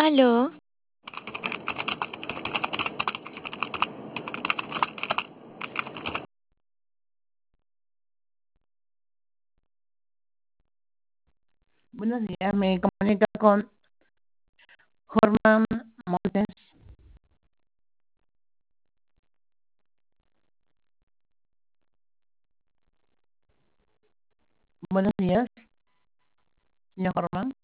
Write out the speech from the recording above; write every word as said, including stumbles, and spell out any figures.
Aló, Buenos días, me comunica con Jorman Montes. Buenos días, señor Jorman.